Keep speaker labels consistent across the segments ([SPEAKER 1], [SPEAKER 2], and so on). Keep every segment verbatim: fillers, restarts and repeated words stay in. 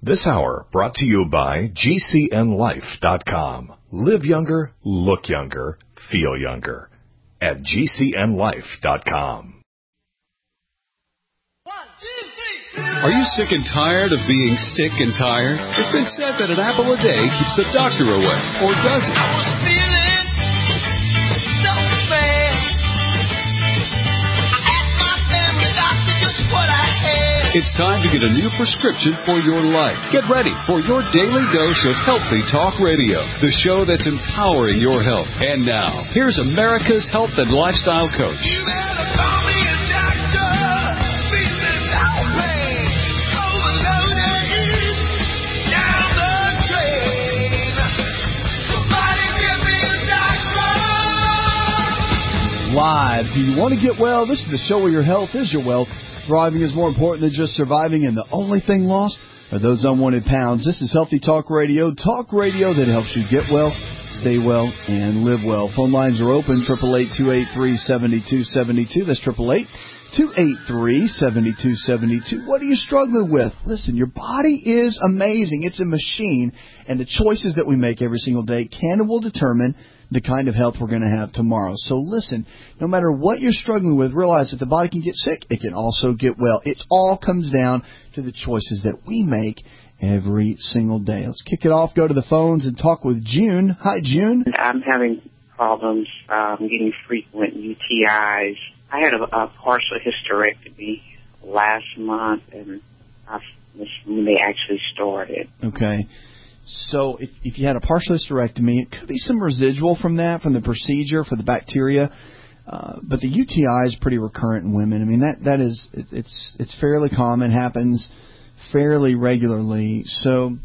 [SPEAKER 1] This hour brought to you by G C N life dot com. Live younger, look younger, feel younger at G C N life dot com.
[SPEAKER 2] Are you sick and tired of being sick and tired? It's been said that an apple a day keeps the doctor away, or does it?
[SPEAKER 3] I was feeling so bad. I asked my family doctor just what I had.
[SPEAKER 2] It's time to get a new prescription for your life. Get ready for your daily dose of Healthy Talk Radio, the show that's empowering your health. And now, here's America's health and lifestyle coach.
[SPEAKER 3] You better call me a doctor. Feeling no pain. Overloaded. Down the drain. Somebody give me a doctor.
[SPEAKER 4] Live. Do you want to get well? This is the show where your health is your wealth. Thriving is more important than just surviving, and the only thing lost are those unwanted pounds. This is Healthy Talk Radio, talk radio that helps you get well, stay well, and live well. Phone lines are open, eight eight eight, two eight three, seven two seven two. That's eight eight eight, two eight three, seven two seven two. What are you struggling with? Listen, your body is amazing. It's a machine, and the choices that we make every single day can and will determine the kind of health we're going to have tomorrow. So listen, no matter what you're struggling with, realize that the body can get sick. It can also get well. It all comes down to the choices that we make every single day. Let's kick it off, go to the phones, and talk with June. Hi, June.
[SPEAKER 5] I'm having problems um, getting frequent U T Is. I had a, a partial hysterectomy last month, and I missed when they actually started.
[SPEAKER 4] Okay. So if, if you had a partial hysterectomy, it could be some residual from that, from the procedure, for the bacteria. Uh, but the U T I is pretty recurrent in women. I mean, that that is, it, it's it's fairly common, happens fairly regularly. So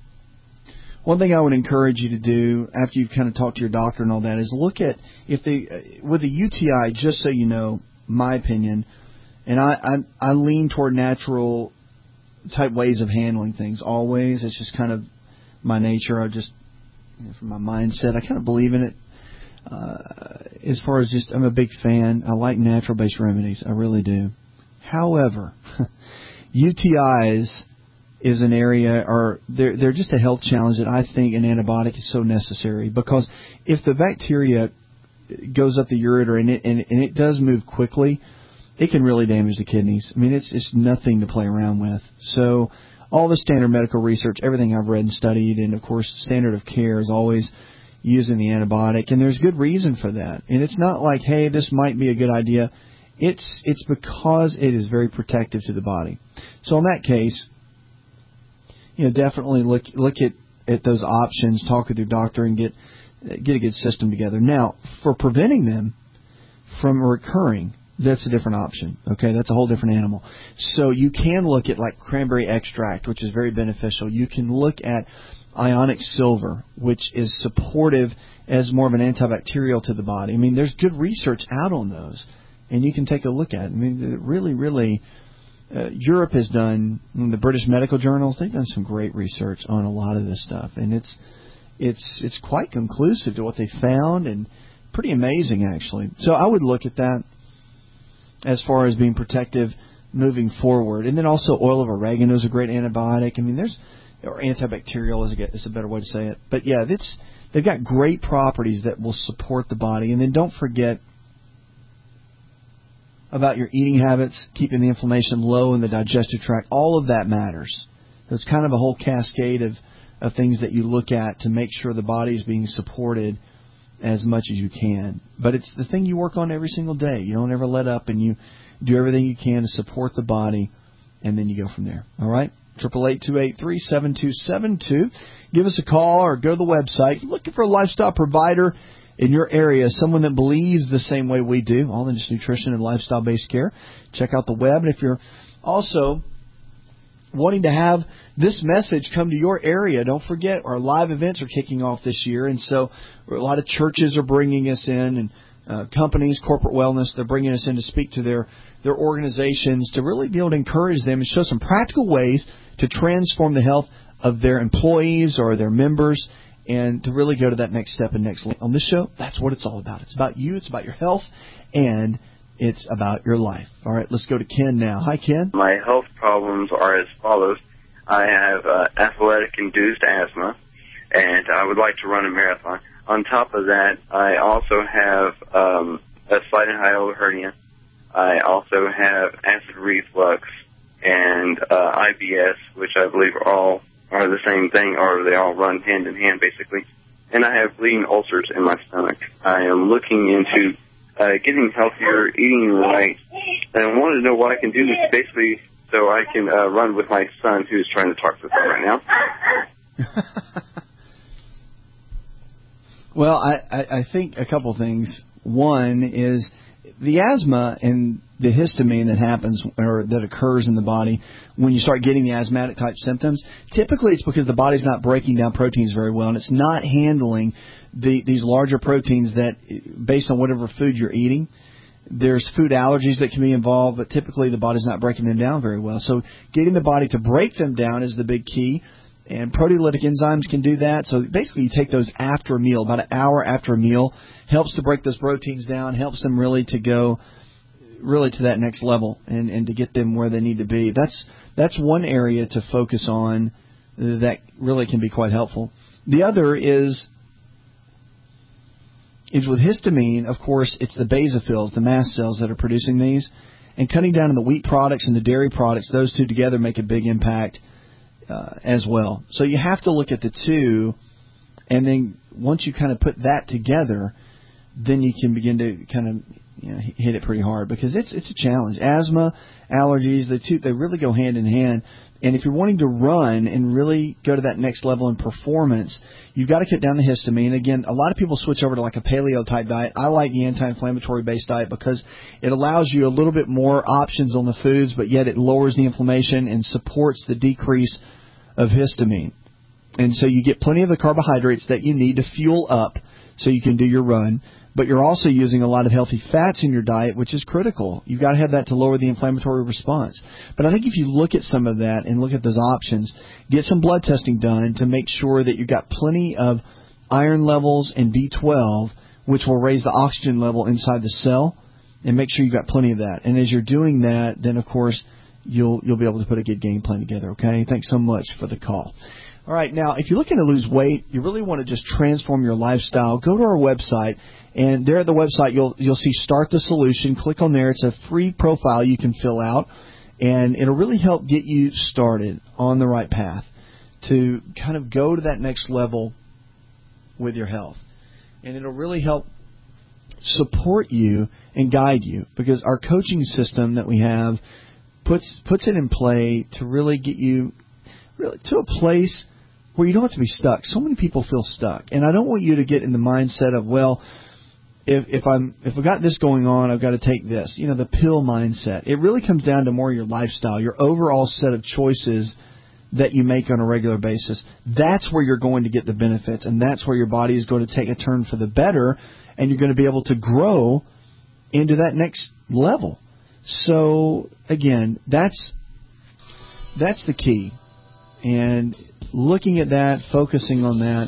[SPEAKER 4] one thing I would encourage you to do after you've kind of talked to your doctor and all that is look at, if they, with a U T I, just so you know, my opinion, and I, I, I lean toward natural type ways of handling things always. It's just kind of my nature. I just, you know, from my mindset, I kind of believe in it. Uh, as far as just, I'm a big fan. I like natural-based remedies. I really do. However, U T Is is an area, or they're, they're just a health challenge that I think an antibiotic is so necessary, because if the bacteria goes up the ureter and it, and, and it does move quickly, it can really damage the kidneys. I mean, it's it's nothing to play around with. So all the standard medical research, everything I've read and studied, and, of course, standard of care is always using the antibiotic, and there's good reason for that. And it's not like, hey, this might be a good idea. It's it's because it is very protective to the body. So in that case, you know, definitely look look at, at those options, talk with your doctor, and get get a good system together. Now, for preventing them from recurring, that's a different option. Okay, that's a whole different animal. So you can look at like cranberry extract, which is very beneficial. You can look at ionic silver, which is supportive as more of an antibacterial to the body. I mean, there's good research out on those, and you can take a look at it. I mean, really, really, uh, Europe has done, the British medical journals, they've done some great research on a lot of this stuff, and it's it's it's quite conclusive to what they found, and pretty amazing, actually. So I would look at that as far as being protective moving forward. And then also oil of oregano is a great antibiotic. I mean, there's, or antibacterial is a, is a better way to say it. But yeah, it's, they've got great properties that will support the body. And then don't forget about your eating habits, keeping the inflammation low in the digestive tract. All of that matters. There's kind of a whole cascade of, of things that you look at to make sure the body is being supported as much as you can. But it's the thing you work on every single day. You don't ever let up, and you do everything you can to support the body, and then you go from there. All right? eight eight eight, two eight three, seven two seven two. Give us a call or go to the website. If you're looking for a lifestyle provider in your area, someone that believes the same way we do, all in just nutrition and lifestyle-based care, check out the web. And if you're also wanting to have this message come to your area, don't forget our live events are kicking off this year, and so a lot of churches are bringing us in, and uh, companies, corporate wellness, they're bringing us in to speak to their, their organizations to really be able to encourage them and show some practical ways to transform the health of their employees or their members, and to really go to that next step and next link. On this show, that's what it's all about. It's about you, it's about your health, and it's about your life. All right, let's go to Ken now. Hi, Ken.
[SPEAKER 6] My health problems are as follows. I have uh, athletic-induced asthma, and I would like to run a marathon. On top of that, I also have um, a slight and hiatal hernia. I also have acid reflux and uh, I B S, which I believe are all are the same thing, or they all run hand in hand, basically. And I have bleeding ulcers in my stomach. I am looking into uh, getting healthier, eating right, and I wanted to know what I can do basically so I can uh, run with my son, who's trying to talk to me right now.
[SPEAKER 4] Well, I, I, I think a couple things. One is the asthma and the histamine that happens or that occurs in the body when you start getting the asthmatic type symptoms. Typically, it's because the body's not breaking down proteins very well, and it's not handling the, these larger proteins that, based on whatever food you're eating. There's food allergies that can be involved, but typically the body's not breaking them down very well. So getting the body to break them down is the big key. And proteolytic enzymes can do that. So basically you take those after a meal, about an hour after a meal, helps to break those proteins down, helps them really to go really to that next level and, and to get them where they need to be. That's that's one area to focus on that really can be quite helpful. The other is is with histamine, of course, it's the basophils, the mast cells that are producing these. And cutting down on the wheat products and the dairy products, those two together make a big impact Uh, as well. So you have to look at the two, and then once you kind of put that together, then you can begin to kind of you know, hit it pretty hard, because it's it's a challenge. Asthma, allergies, the two, they really go hand in hand. And if you're wanting to run and really go to that next level in performance, you've got to cut down the histamine. Again, a lot of people switch over to like a paleo-type diet. I like the anti-inflammatory-based diet because it allows you a little bit more options on the foods, but yet it lowers the inflammation and supports the decrease of histamine. And so you get plenty of the carbohydrates that you need to fuel up so you can do your run. But you're also using a lot of healthy fats in your diet, which is critical. You've got to have that to lower the inflammatory response. But I think if you look at some of that and look at those options, get some blood testing done to make sure that you've got plenty of iron levels and B twelve, which will raise the oxygen level inside the cell, and make sure you've got plenty of that. And as you're doing that, then, of course, you'll you'll be able to put a good game plan together, okay? Thanks so much for the call. All right, now, if you're looking to lose weight, you really want to just transform your lifestyle, go to our website, and there at the website you'll you'll see Start the Solution. Click on there. It's a free profile you can fill out, and it'll really help get you started on the right path to kind of go to that next level with your health. And it'll really help support you and guide you, because our coaching system that we have puts puts it in play to really get you really to a place where you don't have to be stuck. So many people feel stuck, and I don't want you to get in the mindset of, well, if if I'm if I've got this going on, I've got to take this. You know, the pill mindset. It really comes down to more your lifestyle, your overall set of choices that you make on a regular basis. That's where you're going to get the benefits, and that's where your body is going to take a turn for the better, and you're going to be able to grow into that next level. So again, that's that's the key. And looking at that, focusing on that,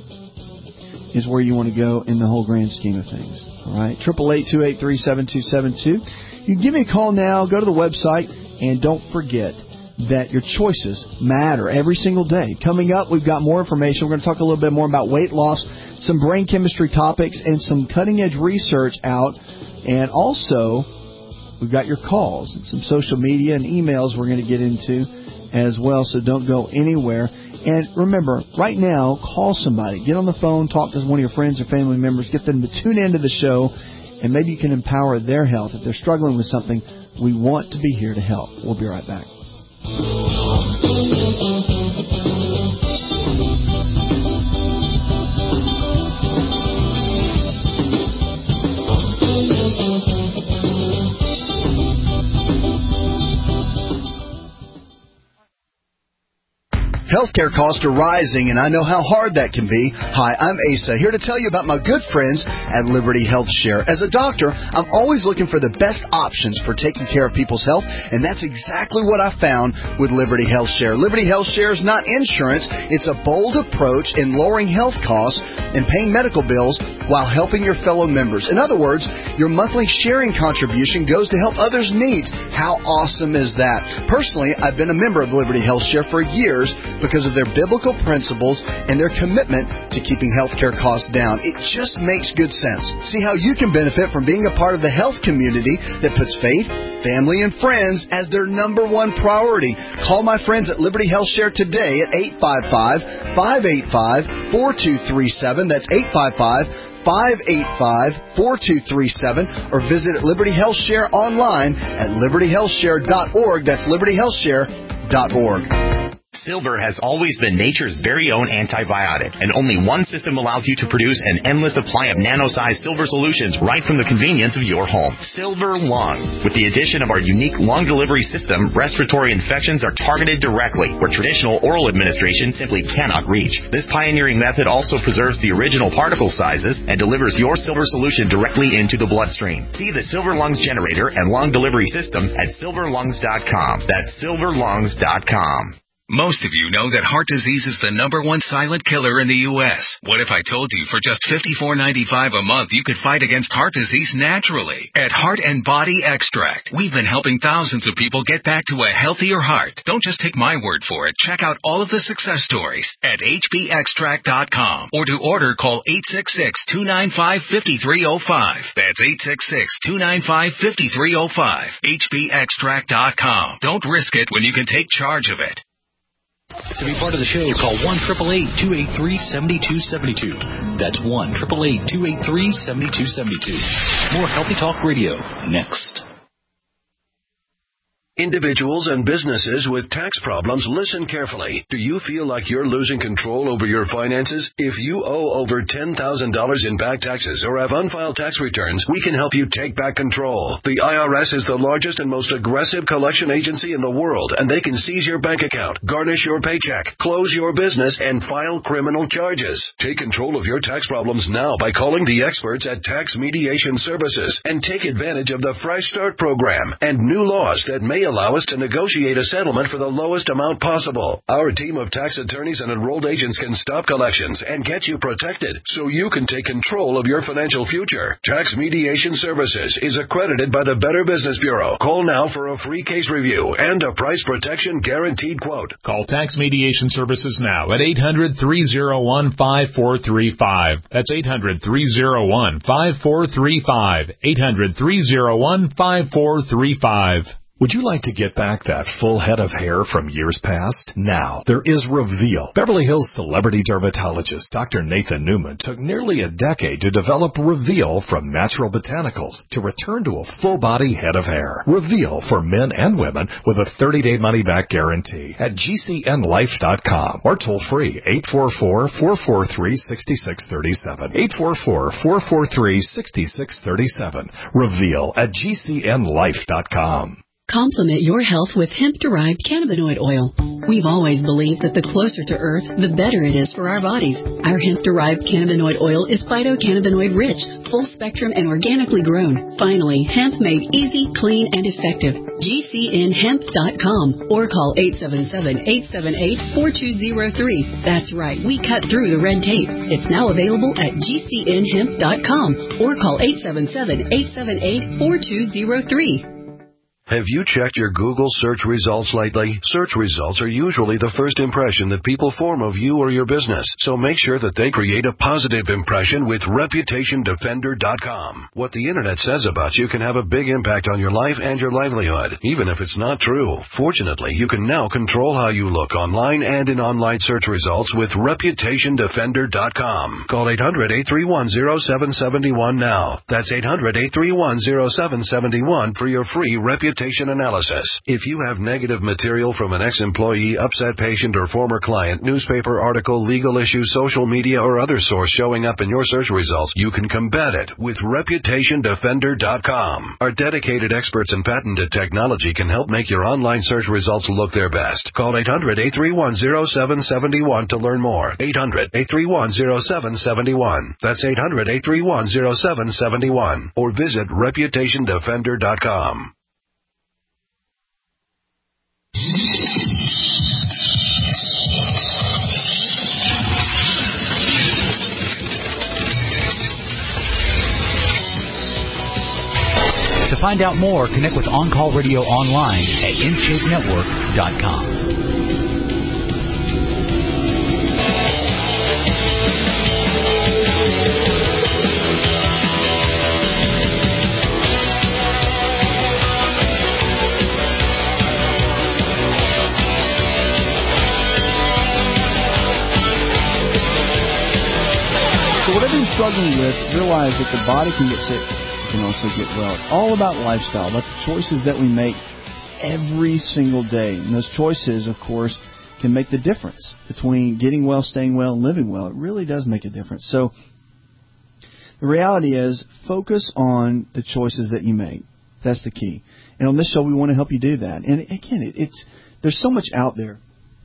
[SPEAKER 4] is where you want to go in the whole grand scheme of things. All right, triple eight two eight three seven two seven two. You can give me a call now. Go to the website, and don't forget that your choices matter every single day. Coming up, we've got more information. We're going to talk a little bit more about weight loss, some brain chemistry topics, and some cutting-edge research out. And also, we've got your calls and some social media and emails we're going to get into as well, so don't go anywhere. And remember, right now, call somebody. Get on the phone, talk to one of your friends or family members, get them to tune into the show, and maybe you can empower their health. If they're struggling with something, we want to be here to help. We'll be right back.
[SPEAKER 7] Healthcare costs are rising, and I know how hard that can be. Hi, I'm Asa, here to tell you about my good friends at Liberty Health Share. As a doctor, I'm always looking for the best options for taking care of people's health, and that's exactly what I found with Liberty Health Share. Liberty Health Share is not insurance. It's a bold approach in lowering health costs and paying medical bills while helping your fellow members. In other words, your monthly sharing contribution goes to help others' needs. How awesome is that? Personally, I've been a member of Liberty Health Share for years because of their biblical principles and their commitment to keeping healthcare costs down. It just makes good sense. See how you can benefit from being a part of the health community that puts faith, family, and friends as their number one priority. Call my friends at Liberty Health Share today at eight five five, five eight five, four two three seven. That's eight five five, five eight five, four two three seven. Or visit Liberty Health Share online at liberty health share dot org. That's liberty health share dot org.
[SPEAKER 8] Silver has always been nature's very own antibiotic, and only one system allows you to produce an endless supply of nano-sized silver solutions right from the convenience of your home. Silver Lungs. With the addition of our unique lung delivery system, respiratory infections are targeted directly, where traditional oral administration simply cannot reach. This pioneering method also preserves the original particle sizes and delivers your silver solution directly into the bloodstream. See the Silver Lungs generator and lung delivery system at silver lungs dot com. That's silver lungs dot com.
[SPEAKER 9] Most of you know that heart disease is the number one silent killer in the U S What if I told you for just fifty-four ninety-five a month you could fight against heart disease naturally? At Heart and Body Extract, we've been helping thousands of people get back to a healthier heart. Don't just take my word for it. Check out all of the success stories at h b extract dot com, or to order, call eight six six, two nine five, five three zero five. That's eight six six, two nine five, five three zero five. h b extract dot com. Don't risk it when you can take charge of it.
[SPEAKER 10] To be part of the show, call one eight eight eight, two eight three, seven two seven two. That's one eight eight eight, two eight three, seven two seven two. More Healthy Talk Radio next.
[SPEAKER 11] Individuals and businesses with tax problems, listen carefully. Do you feel like you're losing control over your finances? If you owe over ten thousand dollars in back taxes or have unfiled tax returns, we can help you take back control. The I R S is the largest and most aggressive collection agency in the world, and they can seize your bank account, garnish your paycheck, close your business, and file criminal charges. Take control of your tax problems now by calling the experts at Tax Mediation Services and take advantage of the Fresh Start program and new laws that may allow us to negotiate a settlement for the lowest amount possible. Our team of tax attorneys and enrolled agents can stop collections and get you protected so you can take control of your financial future. Tax Mediation Services is accredited by the Better Business Bureau. Call now for a free case review and a price protection guaranteed quote.
[SPEAKER 12] Call Tax Mediation Services now at eight hundred, three oh one, five four three five. That's eight hundred, three oh one, five four three five. eight hundred, three oh one, five four three five.
[SPEAKER 1] Would you like to get back that full head of hair from years past? Now, there is Reveal. Beverly Hills celebrity dermatologist Doctor Nathan Newman took nearly a decade to develop Reveal from natural botanicals to return to a full-body head of hair. Reveal for men and women with a thirty-day money-back guarantee at G C N life dot com or toll-free eight four four, four four three, six six three seven. eight four four, four four three, six six three seven. Reveal at G C N life dot com.
[SPEAKER 13] Complement your health with hemp-derived cannabinoid oil. We've always believed that the closer to Earth, the better it is for our bodies. Our hemp-derived cannabinoid oil is phytocannabinoid-rich, full-spectrum, and organically grown. Finally, hemp made easy, clean, and effective. G C N hemp dot com or call eight seven seven, eight seven eight, four two zero three. That's right, we cut through the red tape. It's now available at G C N hemp dot com or call eight seven seven, eight seven eight, four two zero three.
[SPEAKER 11] Have you checked your Google search results lately? Search results are usually the first impression that people form of you or your business, so make sure that they create a positive impression with reputation defender dot com. What the internet says about you can have a big impact on your life and your livelihood, even if it's not true. Fortunately, you can now control how you look online and in online search results with reputation defender dot com. Call eight hundred, eight three one, zero seven seven one now. That's eight hundred, eight three one, zero seven seven one for your free reputation analysis. If you have negative material from an ex-employee, upset patient, or former client, newspaper article, legal issue, social media, or other source showing up in your search results, you can combat it with reputation defender dot com. Our dedicated experts and patented technology can help make your online search results look their best. Call eight hundred, eight three one, zero seven seven one to learn more. eight hundred, eight three one, zero seven seven one. That's eight hundred, eight three one, zero seven seven one. Or visit reputation defender dot com.
[SPEAKER 10] find out more, connect with On Call Radio online at in shape network dot com.
[SPEAKER 4] Whatever you're struggling with, realize that the body can get sick, it can also get well. It's all about lifestyle, about the choices that we make every single day. And those choices, of course, can make the difference between getting well, staying well, and living well. It really does make a difference. So the reality is, focus on the choices that you make. That's the key. And on this show, we want to help you do that. And again, it, it's there's so much out there.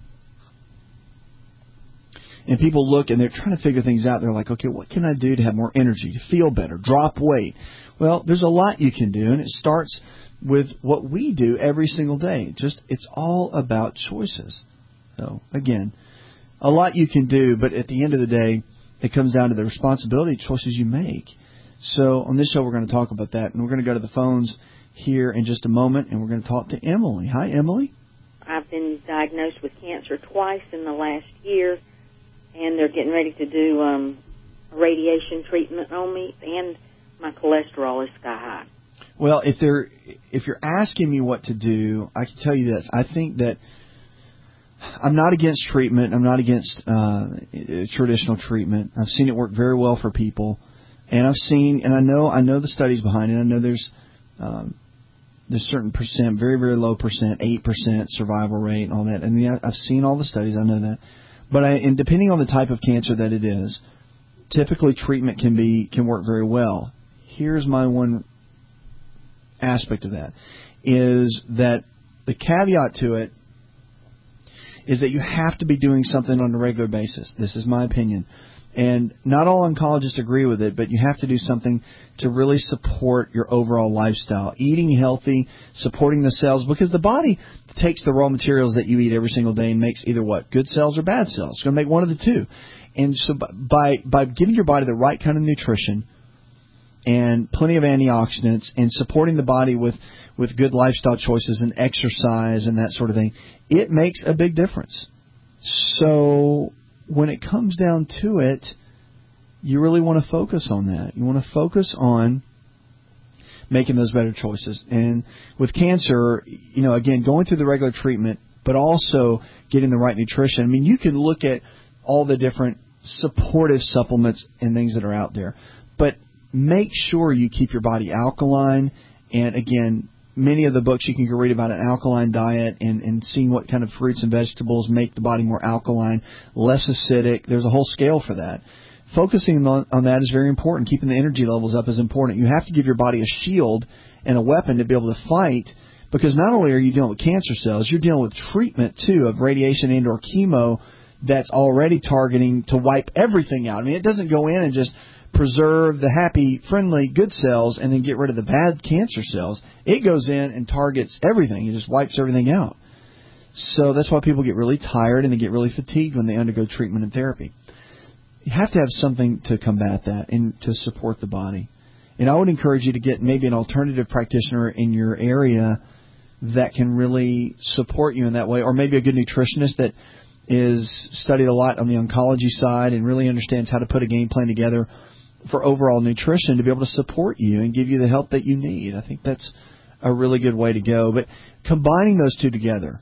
[SPEAKER 4] And people look and they're trying to figure things out. They're like, okay, what can I do to have more energy, to feel better, drop weight? Well, there's a lot you can do, and it starts with what we do every single day. Just it's all about choices. So, again, a lot you can do, but at the end of the day, it comes down to the responsibility choices you make. So on this show, we're going to talk about that, and we're going to go to the phones here in just a moment, and we're going to talk to Emily. Hi, Emily.
[SPEAKER 14] I've been diagnosed with cancer twice in the last year. And they're getting ready to do um, radiation treatment on me, and my cholesterol is sky high.
[SPEAKER 4] Well, if they're if you're asking me what to do, I can tell you this. I think that I'm not against treatment. I'm not against uh, traditional treatment. I've seen it work very well for people, and I've seen and I know I know the studies behind it. I know there's um, there's certain percent, very very low percent, eight percent survival rate, and all that. And yeah, I've seen all the studies. I know that. But I, and depending on the type of cancer that it is, typically treatment can be can work very well. Here's my one aspect of that, is that the caveat to it is that you have to be doing something on a regular basis. This is my opinion. And not all oncologists agree with it, but you have to do something to really support your overall lifestyle. Eating healthy, supporting the cells, because the body takes the raw materials that you eat every single day and makes either what? Good cells or bad cells. It's going to make one of the two. And so by by giving your body the right kind of nutrition and plenty of antioxidants and supporting the body with, with good lifestyle choices and exercise and that sort of thing, it makes a big difference. So when it comes down to it, you really want to focus on that. You want to focus on making those better choices. And with cancer, you know, again, going through the regular treatment, but also getting the right nutrition. I mean, you can look at all the different supportive supplements and things that are out there, but make sure you keep your body alkaline. And again, many of the books you can go read about an alkaline diet and, and seeing what kind of fruits and vegetables make the body more alkaline, less acidic. There's a whole scale for that. Focusing on, on that is very important. Keeping the energy levels up is important. You have to give your body a shield and a weapon to be able to fight, because not only are you dealing with cancer cells, you're dealing with treatment, too, of radiation and or chemo that's already targeting to wipe everything out. I mean, it doesn't go in and just preserve the happy, friendly, good cells and then get rid of the bad cancer cells. It goes in and targets everything. It just wipes everything out. So that's why people get really tired and they get really fatigued when they undergo treatment and therapy. You have to have something to combat that and to support the body. And I would encourage you to get maybe an alternative practitioner in your area that can really support you in that way, or maybe a good nutritionist that is studied a lot on the oncology side and really understands how to put a game plan together for overall nutrition to be able to support you and give you the help that you need. I think that's a really good way to go. But combining those two together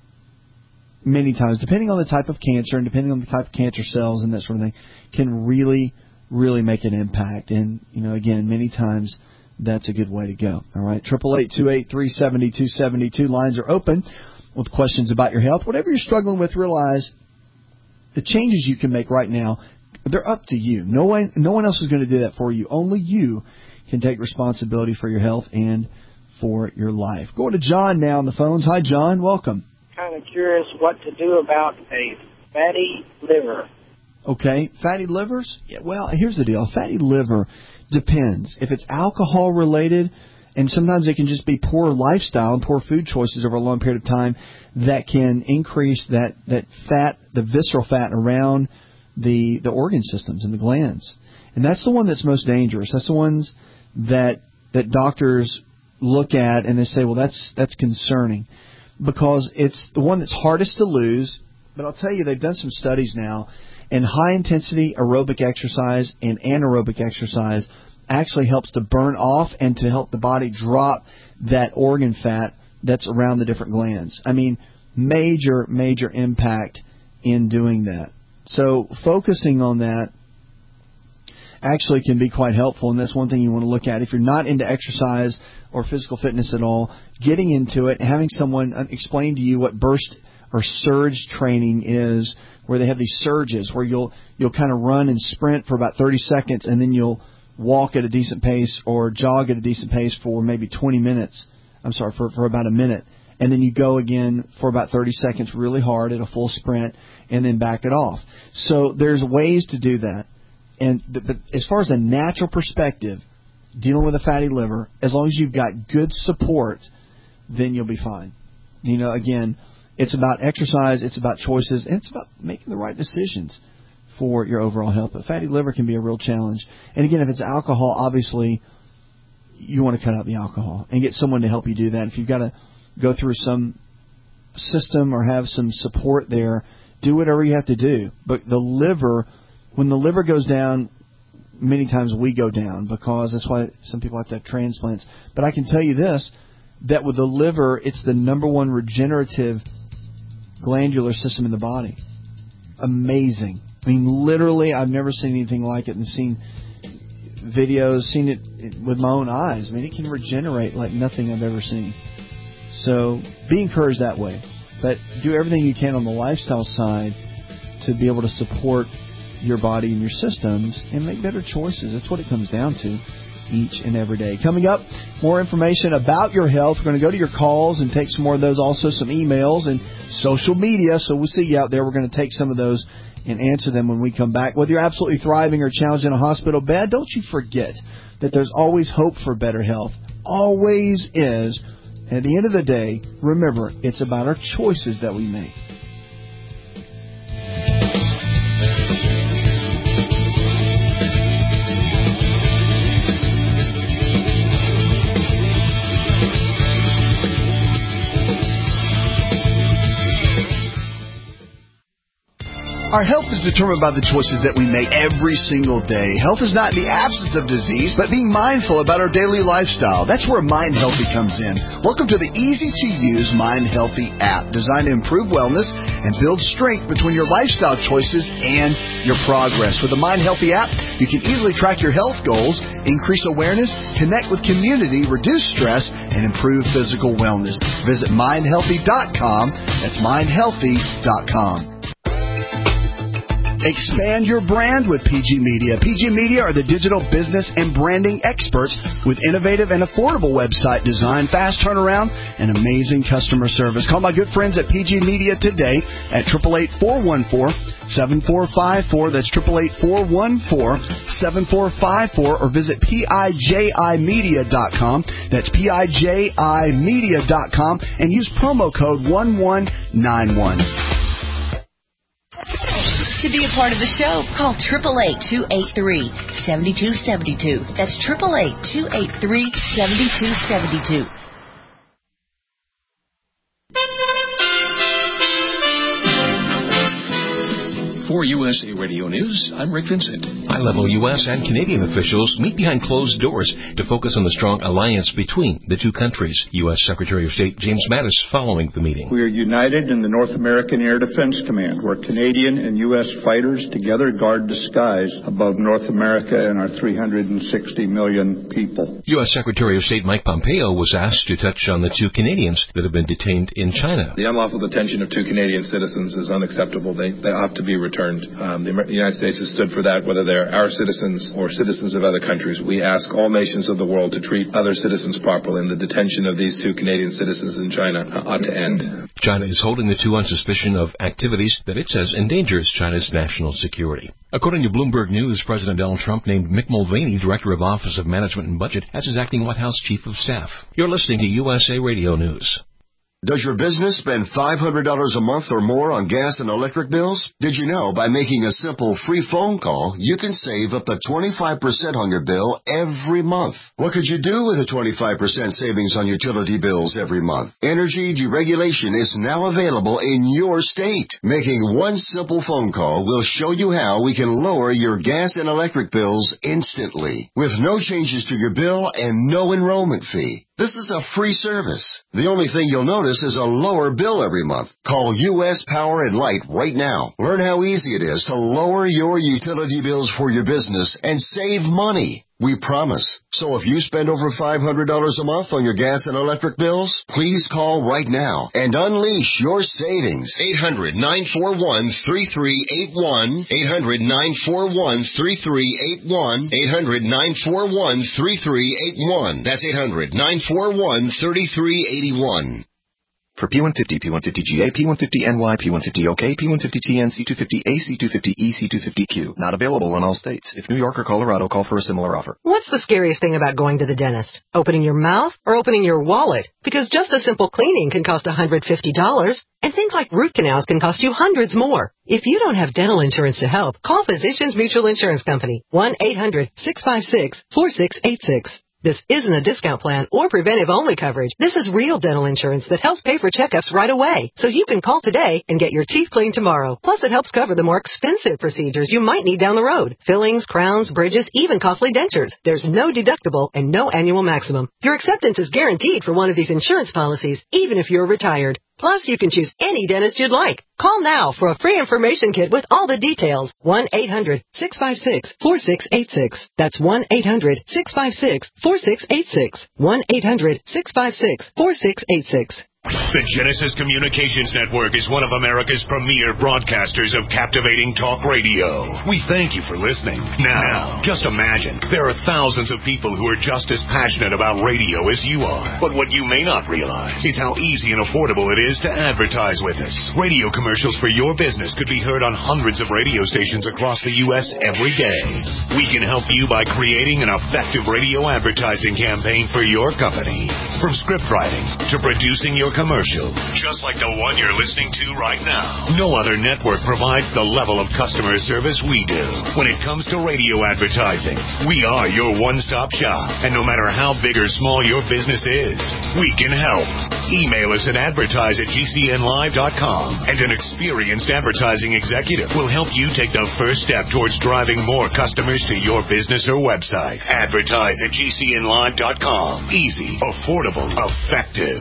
[SPEAKER 4] many times, depending on the type of cancer and depending on the type of cancer cells and that sort of thing, can really, really make an impact. And, you know, again, many times that's a good way to go. All right, eight eight eight, two eight three, seven two seven two. Lines are open with questions about your health. Whatever you're struggling with, realize the changes you can make right now, they're up to you. No one, no one else is going to do that for you. Only you can take responsibility for your health and for your life. Go to John now on the phones. Hi, John. Welcome.
[SPEAKER 15] Kind of curious what to do about a fatty liver.
[SPEAKER 4] Okay, fatty livers? Yeah, well, here's the deal. Fatty liver depends. If it's alcohol related, and sometimes it can just be poor lifestyle and poor food choices over a long period of time that can increase that, that fat, the visceral fat around the the organ systems and the glands. And that's the one that's most dangerous. That's the ones that that doctors look at and they say, well, that's that's concerning because it's the one that's hardest to lose. But I'll tell you, they've done some studies now, and high-intensity aerobic exercise and anaerobic exercise actually helps to burn off and to help the body drop that organ fat that's around the different glands. I mean, major, major impact in doing that. So focusing on that actually can be quite helpful, and that's one thing you want to look at. If you're not into exercise or physical fitness at all, getting into it, having someone explain to you what burst or surge training is, where they have these surges where you'll you'll kind of run and sprint for about thirty seconds, and then you'll walk at a decent pace or jog at a decent pace for maybe twenty minutes. I'm sorry, for, for about a minute. And then you go again for about thirty seconds really hard at a full sprint and then back it off. So there's ways to do that. And the, but as far as a natural perspective, dealing with a fatty liver, as long as you've got good support, then you'll be fine. You know, again, it's about exercise, it's about choices, and it's about making the right decisions for your overall health. But fatty liver can be a real challenge. And again, if it's alcohol, obviously you want to cut out the alcohol and get someone to help you do that. If you've got to go through some system or have some support there, do whatever you have to do. But the liver, when the liver goes down, many times we go down because that's why some people have to have transplants. But I can tell you this, that with the liver, it's the number one regenerative glandular system in the body. Amazing. I mean, literally, I've never seen anything like it, and seen videos, seen it with my own eyes. I mean, it can regenerate like nothing I've ever seen. So be encouraged that way. But do everything you can on the lifestyle side to be able to support your body and your systems and make better choices. That's what it comes down to each and every day. Coming up, more information about your health. We're going to go to your calls and take some more of those, also some emails and social media. So we'll see you out there. We're going to take some of those and answer them when we come back. Whether you're absolutely thriving or challenged in a hospital bed, don't you forget that there's always hope for better health. Always is. And at the end of the day, remember, it's about our choices that we make.
[SPEAKER 7] Our health is determined by the choices that we make every single day. Health is not the absence of disease, but being mindful about our daily lifestyle. That's where Mind Healthy comes in. Welcome to the easy-to-use Mind Healthy app, designed to improve wellness and build strength between your lifestyle choices and your progress. With the Mind Healthy app, you can easily track your health goals, increase awareness, connect with community, reduce stress, and improve physical wellness. Visit mind healthy dot com. That's mind healthy dot com. Expand your brand with P G Media. P G Media are the digital business and branding experts with innovative and affordable website design, fast turnaround, and amazing customer service. Call my good friends at P G Media today at eight eight eight, four one four, seven four five four. That's eight eight eight, four one four, seven four five four. Or visit P I J I media dot com. That's P I J I media dot com. And use promo code one one nine one.
[SPEAKER 16] To be a part of the show, call eight eight eight, two eight three, seven two seven two. That's eight eight eight, two eight three, seven two seven two.
[SPEAKER 10] For U S A Radio News, I'm Rick Vincent.
[SPEAKER 17] High-level U S and Canadian officials meet behind closed doors to focus on the strong alliance between the two countries. U S Secretary of State James Mattis following the meeting.
[SPEAKER 18] We are united in the North American Air Defense Command, where Canadian and U S fighters together guard the skies above North America and our three hundred sixty million people.
[SPEAKER 17] U S Secretary of State Mike Pompeo was asked to touch on the two Canadians that have been detained in China.
[SPEAKER 19] The unlawful detention of two Canadian citizens is unacceptable. They, they ought to be returned. Um, the, the United States has stood for that, whether they're our citizens or citizens of other countries. We ask all nations of the world to treat other citizens properly, and the detention of these two Canadian citizens in China ought to end.
[SPEAKER 17] China is holding the two on suspicion of activities that it says endangers China's national security. According to Bloomberg News, President Donald Trump named Mick Mulvaney Director of Office of Management and Budget as his acting White House Chief of Staff. You're listening to U S A Radio News.
[SPEAKER 20] Does your business spend five hundred dollars a month or more on gas and electric bills? Did you know by making a simple free phone call, you can save up to twenty-five percent on your bill every month? What could you do with a twenty-five percent savings on utility bills every month? Energy deregulation is now available in your state. Making one simple phone call will show you how we can lower your gas and electric bills instantly, with no changes to your bill and no enrollment fee. This is a free service. The only thing you'll notice is a lower bill every month. Call U S Power and Light right now. Learn how easy it is to lower your utility bills for your business and save money. We promise. So if you spend over five hundred dollars a month on your gas and electric bills, please call right now and unleash your savings. eight hundred, nine four one, three three eight one. eight hundred, nine four one, three three eight one. eight hundred, nine four one, three three eight one. That's eight hundred, nine four one, three three eight one.
[SPEAKER 21] For P one fifty, P one fifty G A, P one fifty N Y, P one fifty OK, P one fifty T N, C two fifty A, C two fifty E, C two fifty Q. Not available in all states. If New York or Colorado, call for a similar offer.
[SPEAKER 22] What's the scariest thing about going to the dentist? Opening your mouth or opening your wallet? Because just a simple cleaning can cost one hundred fifty dollars, and things like root canals can cost you hundreds more. If you don't have dental insurance to help, call Physicians Mutual Insurance Company, one eight hundred, six five six, four six eight six. This isn't a discount plan or preventive-only coverage. This is real dental insurance that helps pay for checkups right away, so you can call today and get your teeth cleaned tomorrow. Plus, it helps cover the more expensive procedures you might need down the road. Fillings, crowns, bridges, even costly dentures. There's no deductible and no annual maximum. Your acceptance is guaranteed for one of these insurance policies, even if you're retired. Plus, you can choose any dentist you'd like. Call now for a free information kit with all the details. one eight hundred, six five six, four six eight six. That's one eight hundred, six five six, four six eight six. one eight hundred, six five six, four six eight six.
[SPEAKER 23] The Genesis Communications Network is one of America's premier broadcasters of captivating talk radio. We thank you for listening. Now, just imagine, there are thousands of people who are just as passionate about radio as you are. But what you may not realize is how easy and affordable it is to advertise with us. Radio commercials for your business could be heard on hundreds of radio stations across the U S every day. We can help you by creating an effective radio advertising campaign for your company. From script writing to producing your commercial, just like the one you're listening to right now. No other network provides the level of customer service we do. When it comes to radio advertising, we are your one-stop shop. And no matter how big or small your business is, we can help. Email us at advertise at g c n live dot com, and an experienced advertising executive will help you take the first step towards driving more customers to your business or website. Advertise at g c n live dot com. Easy, affordable, effective.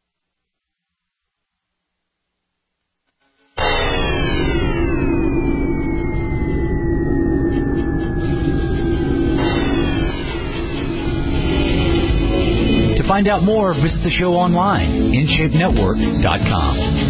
[SPEAKER 10] To find out more, visit the show online, in shape network dot com.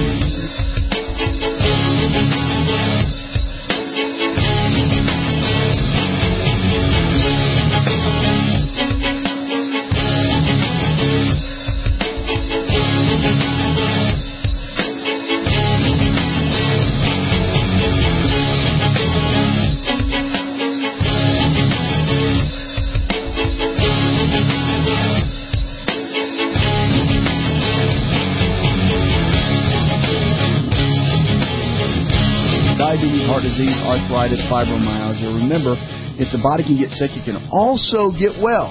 [SPEAKER 4] Heart disease, arthritis, fibromyalgia. Remember, if the body can get sick, it can also get well.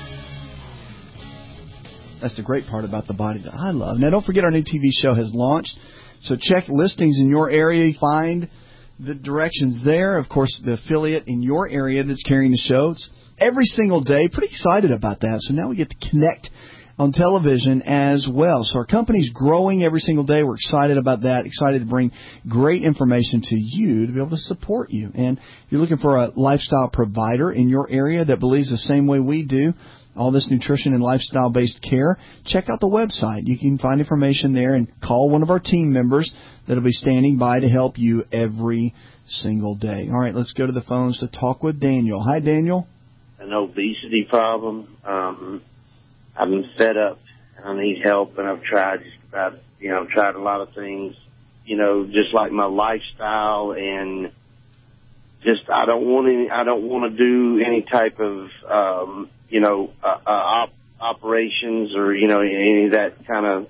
[SPEAKER 4] That's the great part about the body that I love. Now, don't forget our new T V show has launched. So check listings in your area. Find the directions there. Of course, the affiliate in your area that's carrying the show. It's every single day. Pretty excited about that. So now we get to connect on television as well. So our company's growing every single day. We're excited about that, excited to bring great information to you to be able to support you. And if you're looking for a lifestyle provider in your area that believes the same way we do, all this nutrition and lifestyle-based care, check out the website. You can find information there and call one of our team members that will be standing by to help you every single day. All right, let's go to the phones to talk with Daniel. Hi, Daniel.
[SPEAKER 24] An obesity problem. Um, I've been fed up. I need help, and I've tried just about, you know, tried a lot of things, you know, just like my lifestyle, and just I don't want any. I don't want to do any type of, um, you know, uh, uh, op- operations or you know any of that kind of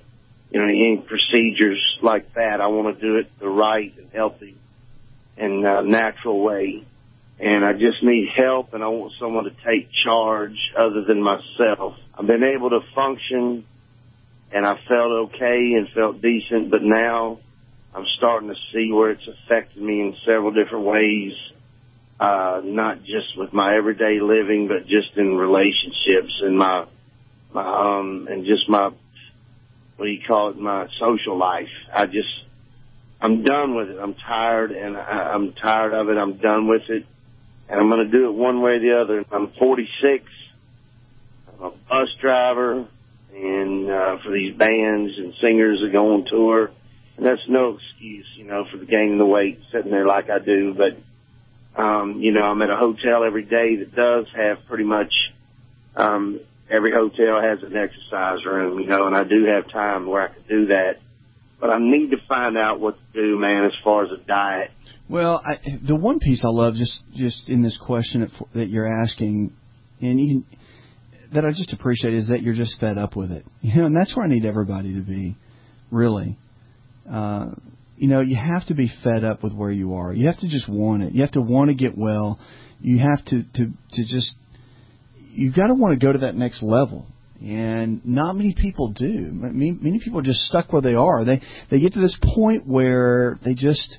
[SPEAKER 24] you know, any procedures like that. I want to do it the right and healthy and uh, natural way. And I just need help, and I want someone to take charge other than myself. I've been able to function, and I felt okay and felt decent, but now I'm starting to see where it's affected me in several different ways, uh, not just with my everyday living, but just in relationships and my, my um, and just my, what do you call it, my social life. I just, I'm done with it. I'm tired, and I, I'm tired of it. I'm done with it. And I'm going to do it one way or the other. I'm forty-six. I'm a bus driver, and uh, for these bands and singers that go on tour. And that's no excuse, you know, for the gaining the weight, sitting there like I do. But, um, you know, I'm at a hotel every day that does have pretty much, um, every hotel has an exercise room, you know, and I do have time where I can do that. But I need to find out what to do, man, as far as a diet.
[SPEAKER 4] Well, I, the one piece I love just, just in this question that, that you're asking, and you can, that I just appreciate is that you're just fed up with it. You know, and that's where I need everybody to be, really. Uh, you know, you have to be fed up with where you are. You have to just want it. You have to want to get well. You have to, to, to just, you've got to want to go to that next level. And not many people do. Many, many people are just stuck where they are. They they get to this point where they just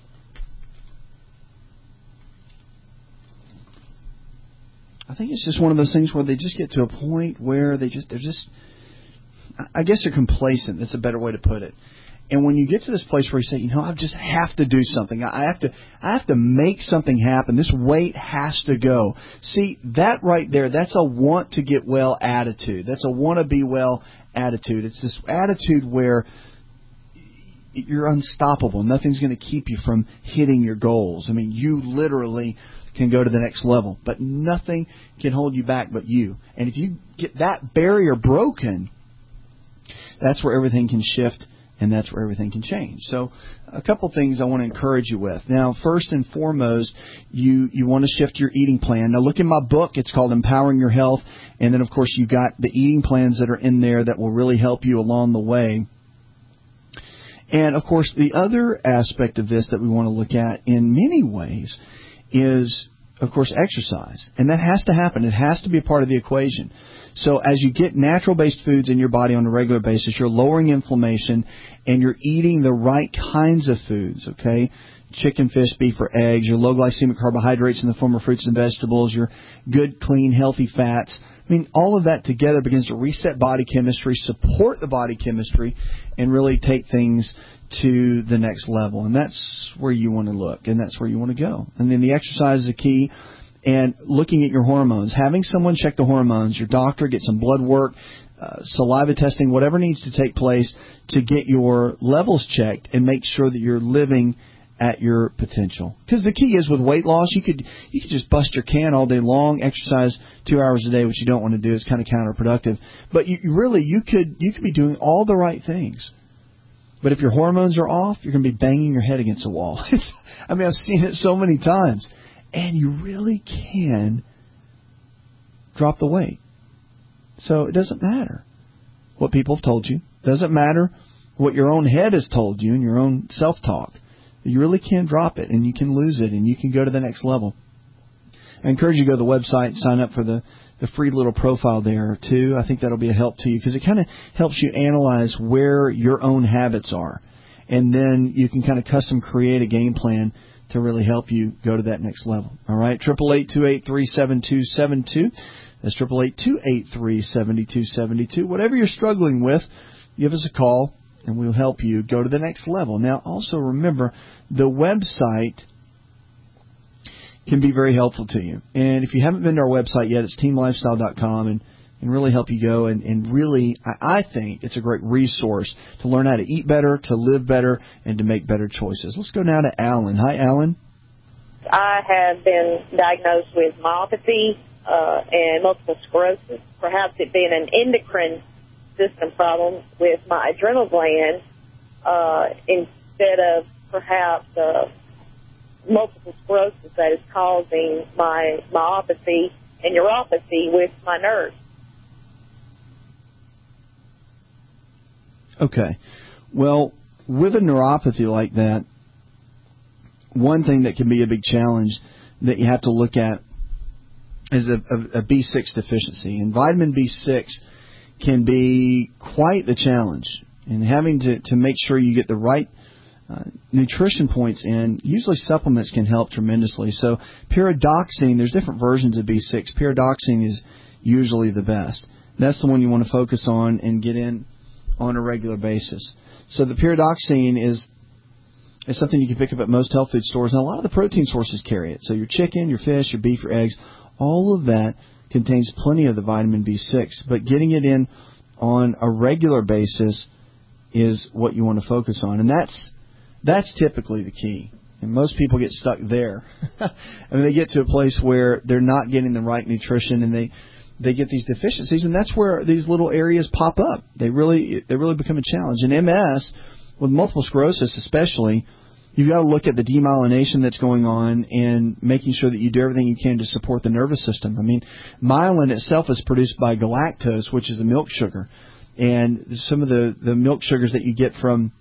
[SPEAKER 4] I think it's just one of those things where they just get to a point where they just they're just I guess they're complacent. That's a better way to put it. And when you get to this place where you say, you know, I just have to do something. I have to I have to make something happen. This weight has to go. See, that right there, that's a want to get well attitude. That's a want to be well attitude. It's this attitude where you're unstoppable. Nothing's going to keep you from hitting your goals. I mean, you literally can go to the next level, but nothing can hold you back but you. And if you get that barrier broken, that's where everything can shift. And that's where everything can change. So a couple things I want to encourage you with. Now, first and foremost, you, you want to shift your eating plan. Now, look in my book. It's called Empowering Your Health. And then, of course, you've got the eating plans that are in there that will really help you along the way. And, of course, the other aspect of this that we want to look at in many ways is, of course, exercise. And that has to happen. It has to be a part of the equation. So as you get natural-based foods in your body on a regular basis, you're lowering inflammation and you're eating the right kinds of foods, okay? Chicken, fish, beef, or eggs, your low-glycemic carbohydrates in the form of fruits and vegetables, your good, clean, healthy fats. I mean, all of that together begins to reset body chemistry, support the body chemistry, and really take things to the next level. And that's where you want to look, and that's where you want to go. And then the exercise is a key. And looking at your hormones, having someone check the hormones, your doctor, get some blood work, uh, saliva testing, whatever needs to take place to get your levels checked and make sure that you're living at your potential. Because the key is with weight loss, you could you could just bust your can all day long, exercise two hours a day, which you don't want to do. It's kind of counterproductive. But you, you really, you could you could be doing all the right things. But if your hormones are off, you're going to be banging your head against a wall. It's, I mean, I've seen it so many times. And you really can drop the weight. So it doesn't matter what people have told you. It doesn't matter what your own head has told you and your own self-talk. You really can drop it, and you can lose it, and you can go to the next level. I encourage you to go to the website and sign up for the, the free little profile there, too. I think that'll be a help to you because it kind of helps you analyze where your own habits are. And then you can kind of custom create a game plan to really help you go to that next level. All right, eight eight eight, two eight three, seven two seven two. That's eight eight eight, two eight three, seven two seven two. Whatever you're struggling with, give us a call, and we'll help you go to the next level. Now, also remember, the website can be very helpful to you. And if you haven't been to our website yet, it's team lifestyle dot com, and and really help you go. And, and really, I, I think it's a great resource to learn how to eat better, to live better, and to make better choices. Let's go now to Alan. Hi, Alan.
[SPEAKER 2] I have been diagnosed with myopathy uh, and multiple sclerosis, perhaps it being an endocrine system problem with my adrenal gland uh, instead of perhaps uh, multiple sclerosis that is causing my myopathy and neuropathy with my nerves.
[SPEAKER 4] Okay. Well, with a neuropathy like that, one thing that can be a big challenge that you have to look at is a, a, a B six deficiency. And vitamin B six can be quite the challenge. And having to, to make sure you get the right uh, nutrition points in, usually supplements can help tremendously. So pyridoxine, there's different versions of B six. Pyridoxine is usually the best. That's the one you want to focus on and get in on a regular basis. So the pyridoxine is is something you can pick up at most health food stores, and a lot of the protein sources carry it. So your chicken, your fish, your beef, your eggs, all of that contains plenty of the vitamin B six. But getting it in on a regular basis is what you want to focus on, and that's that's typically the key. And most people get stuck there. I mean, they get to a place where they're not getting the right nutrition, and they they get these deficiencies, and that's where these little areas pop up. They really they really become a challenge. In M S, with multiple sclerosis especially, you've got to look at the demyelination that's going on and making sure that you do everything you can to support the nervous system. I mean, myelin itself is produced by galactose, which is a milk sugar. And some of the, the milk sugars that you get from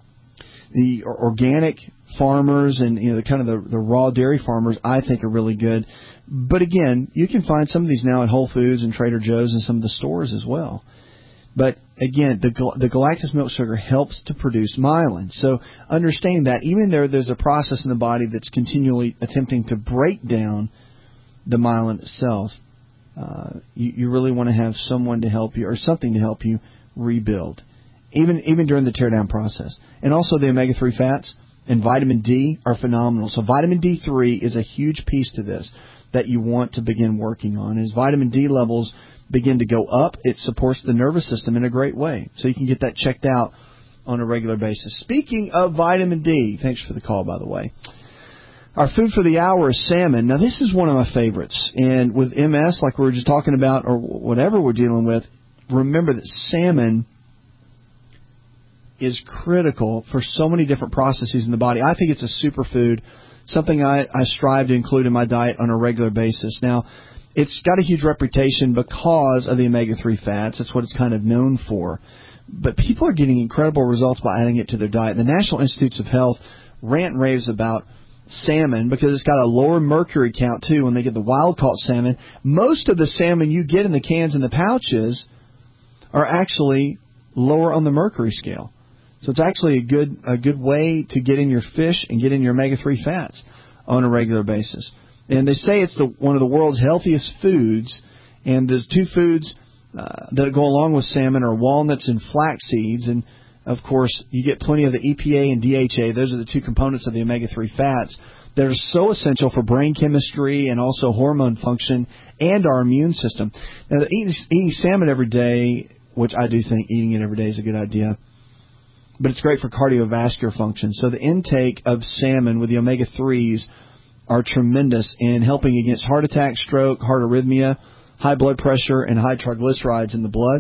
[SPEAKER 4] the organic farmers and, you know, the kind of the, the raw dairy farmers, I think are really good. But again, you can find some of these now at Whole Foods and Trader Joe's and some of the stores as well. But again, the the galactose milk sugar helps to produce myelin. So understanding that, even though there's a process in the body that's continually attempting to break down the myelin itself, uh, you, you really want to have someone to help you or something to help you rebuild, even even during the teardown process. And also the omega three fats and vitamin D are phenomenal. So vitamin D three is a huge piece to this that you want to begin working on. As vitamin D levels begin to go up, it supports the nervous system in a great way. So you can get that checked out on a regular basis. Speaking of vitamin D, thanks for the call, by the way. Our food for the hour is salmon. Now, this is one of my favorites. And with M S, like we were just talking about, or whatever we're dealing with, remember that salmon is critical for so many different processes in the body. I think it's a superfood, something I, I strive to include in my diet on a regular basis. Now, it's got a huge reputation because of the omega three fats. That's what it's kind of known for. But people are getting incredible results by adding it to their diet. The National Institutes of Health rant and raves about salmon because it's got a lower mercury count, too, when they get the wild-caught salmon. Most of the salmon you get in the cans and the pouches are actually lower on the mercury scale. So it's actually a good a good way to get in your fish and get in your omega three fats on a regular basis. And they say it's the one of the world's healthiest foods. And there's two foods uh, that go along with salmon are walnuts and flax seeds. And, of course, you get plenty of the E P A and D H A. Those are the two components of the omega three fats that are so essential for brain chemistry and also hormone function and our immune system. Now, eating, eating salmon every day, which I do think eating it every day is a good idea, but it's great for cardiovascular function. So the intake of salmon with the omega threes are tremendous in helping against heart attack, stroke, heart arrhythmia, high blood pressure, and high triglycerides in the blood.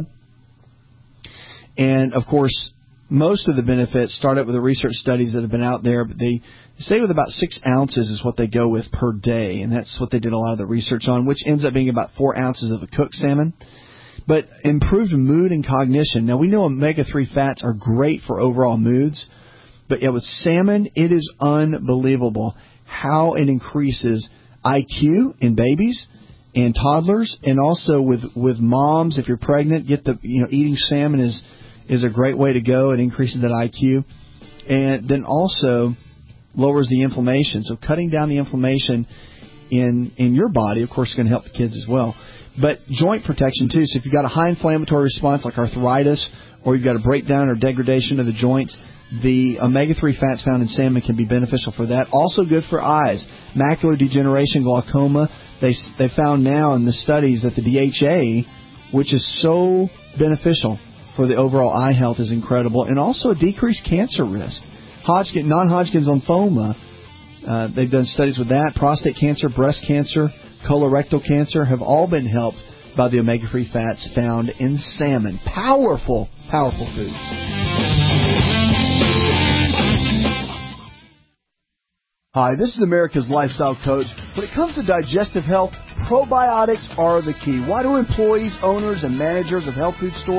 [SPEAKER 4] And, of course, most of the benefits start out with the research studies that have been out there, but they say with about six ounces is what they go with per day, and that's what they did a lot of the research on, which ends up being about four ounces of the cooked salmon. But improved mood and cognition. Now, we know omega three fats are great for overall moods, but yeah, with salmon, it is unbelievable how it increases I Q in babies and toddlers, and also with, with moms. If you're pregnant, get the you know eating salmon is is a great way to go. It increases that I Q, and then also lowers the inflammation. So cutting down the inflammation in in your body, of course, is going to help the kids as well. But joint protection too. So if you've got a high inflammatory response like arthritis, or you've got a breakdown or degradation of the joints, the omega three fats found in salmon can be beneficial for that. Also good for eyes. Macular degeneration, glaucoma. They they found now in the studies that the D H A, which is so beneficial for the overall eye health, is incredible. And also a decreased cancer risk. Hodgkin, non-Hodgkin's lymphoma, uh, they've done studies with that. Prostate cancer, breast cancer, colorectal cancer have all been helped by the omega three fats found in salmon. Powerful, powerful food. Hi, this is America's Lifestyle Coach. When it comes to digestive health, probiotics are the key. Why do employees, owners, and managers of health food stores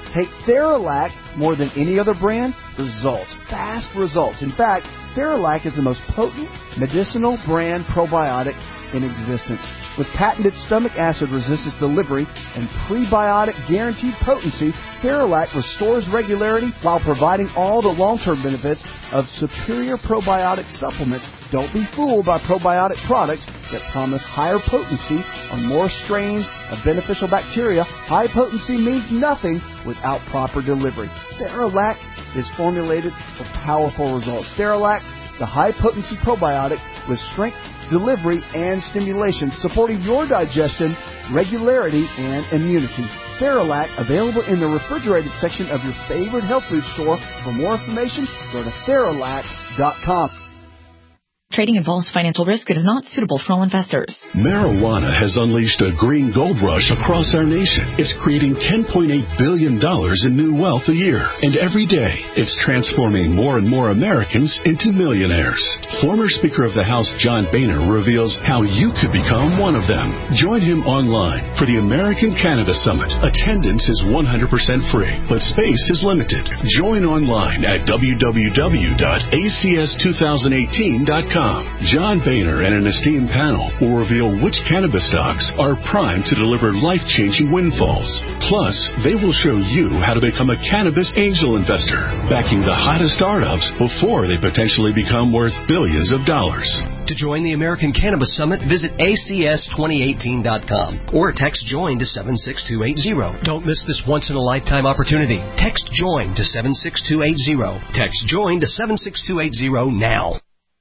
[SPEAKER 4] Take Theralac more than any other brand, results, fast results. In fact, Theralac is the most potent medicinal brand probiotic in existence. With patented stomach acid resistance delivery and prebiotic guaranteed potency, Theralac restores regularity while providing all the long-term benefits of superior probiotic supplements. Don't be fooled by probiotic products that promise higher potency on more strains of beneficial bacteria. High potency means nothing without proper delivery. Theralac is formulated for powerful results. Theralac, the high-potency probiotic with strength, delivery, and stimulation, supporting your digestion, regularity, and immunity. Theralac, available in the refrigerated section of your favorite health food store. For more information, go to Theralac dot com.
[SPEAKER 3] Trading involves financial risk. It is not suitable for all investors.
[SPEAKER 5] Marijuana has unleashed a green gold rush across our nation. It's creating ten point eight billion dollars in new wealth a year. And every day, it's transforming more and more Americans into millionaires. Former Speaker of the House John Boehner reveals how you could become one of them. Join him online for the American Cannabis Summit. Attendance is one hundred percent free, but space is limited. Join online at w w w dot a c s two thousand eighteen dot com. John Boehner and an esteemed panel will reveal which cannabis stocks are primed to deliver life-changing windfalls. Plus, they will show you how to become a cannabis angel investor, backing the hottest startups before they potentially become worth billions of dollars.
[SPEAKER 6] To join the American Cannabis Summit, visit A C S twenty eighteen dot com or text JOIN to seven six two eight zero. Don't miss this once-in-a-lifetime opportunity. Text JOIN to seven six two eight zero. Text JOIN to seven six two eight zero now.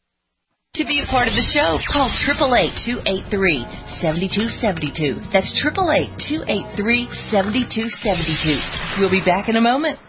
[SPEAKER 16] To be a part of the show, call eight eight eight, two eight three, seven two seven two. That's eight eight eight, two eight three, seven two seven two. We'll be back in a moment.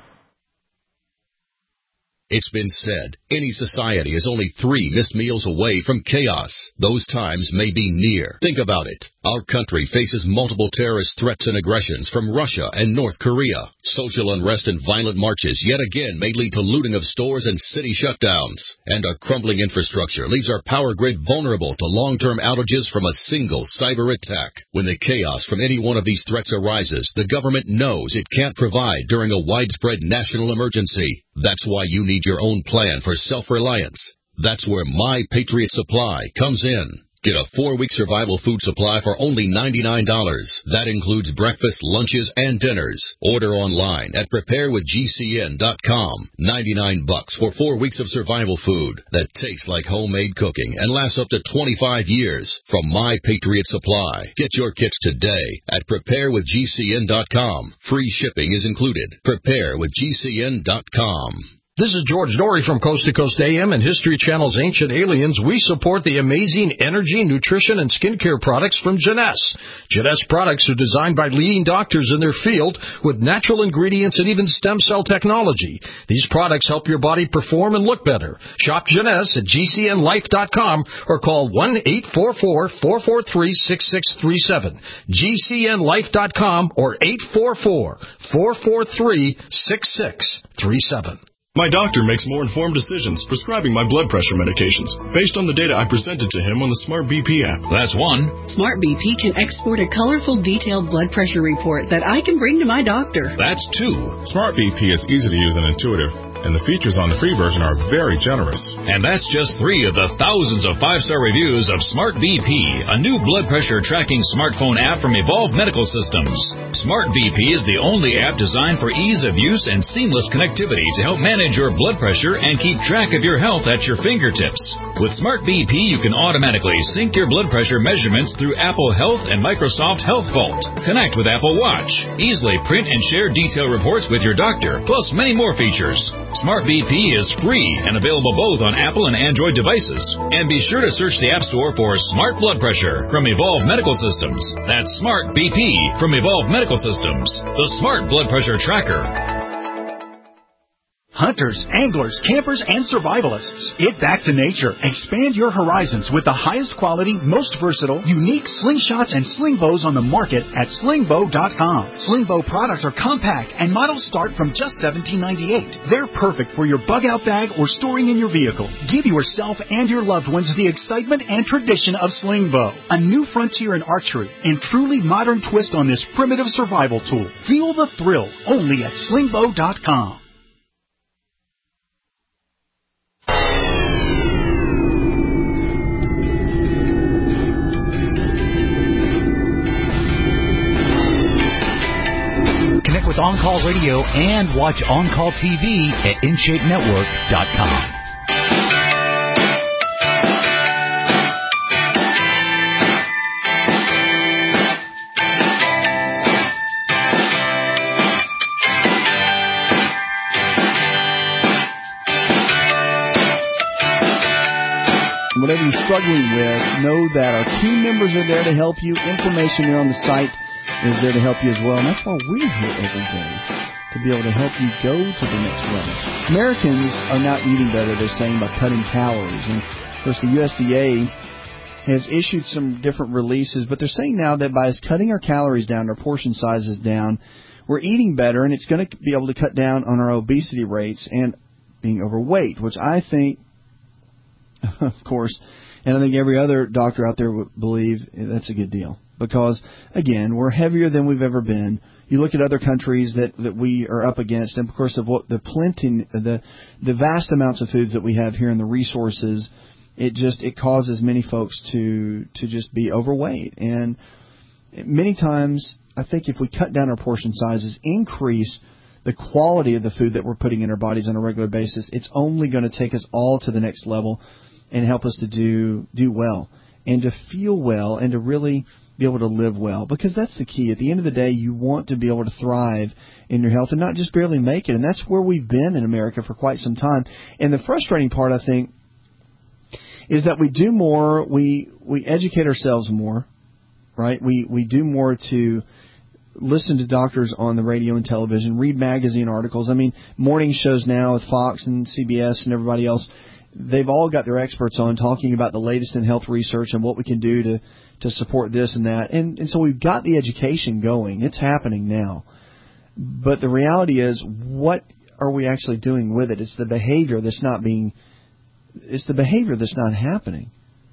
[SPEAKER 8] It's been said, any society is only three missed meals away from chaos. Those times may be near. Think about it. Our country faces multiple terrorist threats and aggressions from Russia and North Korea. Social unrest and violent marches yet again may lead to looting of stores and city shutdowns. And our crumbling infrastructure leaves our power grid vulnerable to long-term outages from a single cyber attack. When the chaos from any one of these threats arises, the government knows it can't provide during a widespread national emergency. That's why you need your own plan for self-reliance. That's where My Patriot Supply comes in. Get a four-week survival food supply for only ninety-nine dollars. That includes breakfast, lunches, and dinners. Order online at prepare with G C N dot com. ninety-nine bucks for four weeks of survival food that tastes like homemade cooking and lasts up to twenty-five years from My Patriot Supply. Get your kits today at prepare with G C N dot com. Free shipping is included. prepare with G C N dot com.
[SPEAKER 25] This is George Dory from Coast to Coast A M and History Channel's Ancient Aliens. We support the amazing energy, nutrition, and skincare products from Jeunesse. Jeunesse products are designed by leading doctors in their field with natural ingredients and even stem cell technology. These products help your body perform and look better. Shop Jeunesse at G C N life dot com or call one eight four four, four four three, six six three seven. G C N life dot com or eight four four, four four three, six six three seven.
[SPEAKER 26] My doctor makes more informed decisions prescribing my blood pressure medications based on the data I presented to him on the Smart B P app.
[SPEAKER 13] That's one. Smart B P can export a colorful, detailed blood pressure report that I can bring to my doctor.
[SPEAKER 26] That's two. Smart B P is easy to use and intuitive, and the features on the free version are very generous.
[SPEAKER 10] And that's just three of the thousands of five-star reviews of Smart B P, a new blood pressure tracking smartphone app from Evolve Medical Systems. Smart B P is the only app designed for ease of use and seamless connectivity to help manage your blood pressure and keep track of your health at your fingertips. With Smart B P, you can automatically sync your blood pressure measurements through Apple Health and Microsoft Health Vault. Connect with Apple Watch. Easily print and share detailed reports with your doctor, plus many more features. Smart B P is free and available both on Apple and Android devices. And be sure to search the App Store for Smart Blood Pressure from Evolve Medical Systems. That's Smart B P from Evolve Medical Systems, the Smart Blood Pressure Tracker.
[SPEAKER 1] Hunters, anglers, campers, and survivalists. Get back to nature. Expand your horizons with the highest quality, most versatile, unique slingshots and sling bows on the market at sling bow dot com. Sling bow products are compact and models start from just seventeen ninety-eight. They're perfect for your bug out bag or storing in your vehicle. Give yourself and your loved ones the excitement and tradition of sling bow. A new frontier in archery and truly modern twist on this primitive survival tool. Feel the thrill only at sling bow dot com.
[SPEAKER 9] Connect with On Call Radio and watch On Call T V at in shape network dot com.
[SPEAKER 4] Whatever you're struggling with, know that our team members are there to help you. Information there on the site is there to help you as well. And that's why we're here every day, to be able to help you go to the next level. Americans are not eating better, they're saying, by cutting calories. And, of course, the U S D A has issued some different releases, but they're saying now that by us cutting our calories down, our portion sizes down, we're eating better, and it's going to be able to cut down on our obesity rates and being overweight, which I think, of course, and I think every other doctor out there would believe that's a good deal. Because, again, we're heavier than we've ever been. You look at other countries that, that we are up against, and, of course, of what the plenty, the the vast amounts of foods that we have here and the resources, it just it causes many folks to to just be overweight. And many times, I think if we cut down our portion sizes, increase the quality of the food that we're putting in our bodies on a regular basis, it's only going to take us all to the next level and help us to do do well and to feel well and to really be able to live well, because that's the key. At the end of the day, you want to be able to thrive in your health and not just barely make it. And that's where we've been in America for quite some time. And the frustrating part, I think, is that we do more, we we educate ourselves more, right? We we do more to listen to doctors on the radio and television, read magazine articles. I mean, morning shows now with Fox and C B S and everybody else, they've all got their experts on talking about the latest in health research and what we can do to, to support this and that. And, and so we've got the education going. It's happening now. But the reality is, what are we actually doing with it? It's the behavior that's not being, it's the behavior that's not happening.